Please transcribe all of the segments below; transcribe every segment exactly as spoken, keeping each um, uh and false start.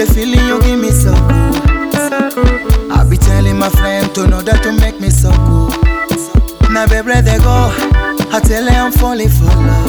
The feeling you give me so good. I be telling my friend to know that to make me so good. Now baby they go, I tell her I'm falling for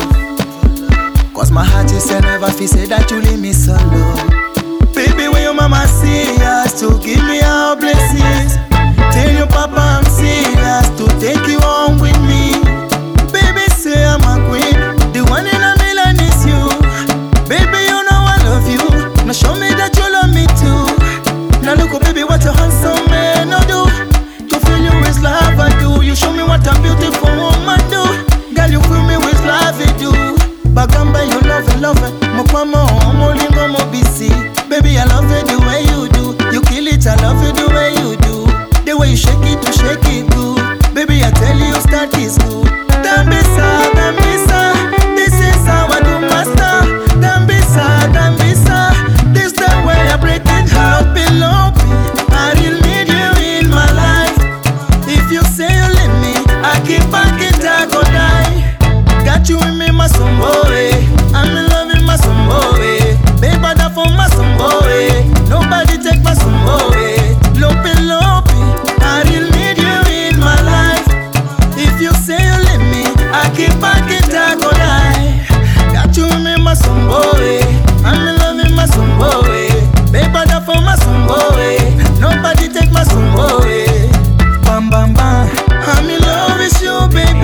love. Cause my heart is never feel say that you leave me so low. Baby when your mama serious to give me our blessings, tell your papa I'm serious to take you home with me. Baby say I'm a queen, the one in a million is you. Baby you know I love you, now show me that you love me too. Now look, oh baby, what a handsome man I do. To feel you is love I do. You show me what a beautiful woman do. Girl, you fill me with love I do. Bagamba, you love it, love it. Mokwamo, molingo, mo busy. Baby, I love it the way you do. You kill it, I love it the way you do. The way you shake it, you shake it good. Baby, I tell you, start is good. Dambisa, Dambisa, this is how I do master. Dambisa, Dambisa, this the way I break it. Love me, love me, I really need you in my life. If you say you leave me, I keep back it, I go die. Got you in me, my son boy. I'm in love with my son boy. Baby, that for my son boy. Nobody take my son boy. Love me, love me, I really need you in my life. If you say you leave me, I keep back it, I go die. Got you in me, my son boy. I'm in love with my son boy. Baby, that for my son boy. Nobody take my son boy. Bam bam bam, I'm in love with you,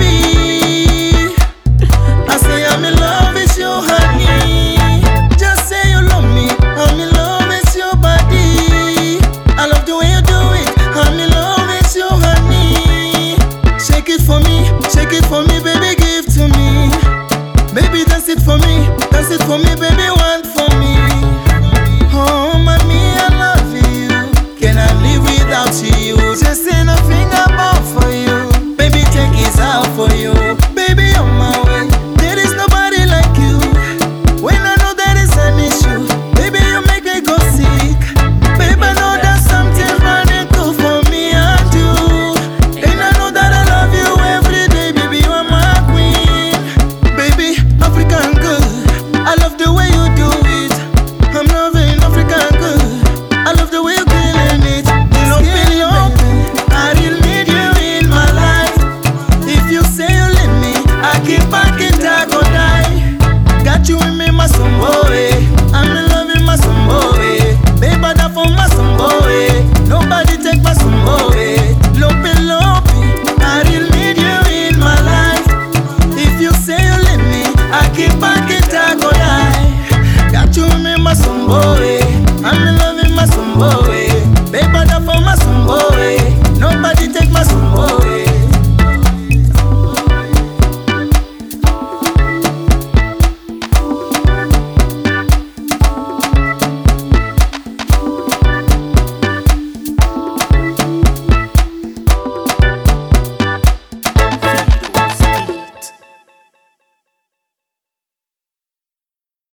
baby. I say I'm in love with you, honey. Just say you love me. I'm in love with your body. I love the way you do it. I'm in love with you, honey. Shake it for me, shake it for me, baby, give to me. Baby, dance it for me, dance it for me, baby, want for me. Oh, mommy, I love you. Can I live without you? Just say nothing about for you. Baby, take it out for you. Baby, on my way. There is nobody like you. When I know there is an issue, baby, you make me go sick. Baby, I know that something's running cool for me and you. And I know that I love you every day, baby, you are my queen. Baby, African girl, I love the way you do it. I'm loving African girl, I love the way you're killing it. Love me, love me, I really need you in my life. If you say you leave me, I keep back it, I go die. Got you in me, my son boy. I'm in love with my son boy. Baby, that for my son boy. Nobody take my son boy. Love me, love me, I really need you in my life. If you say you leave me, I keep back it, I go die. Got you in me, my son boy. I'm in love with my son boy.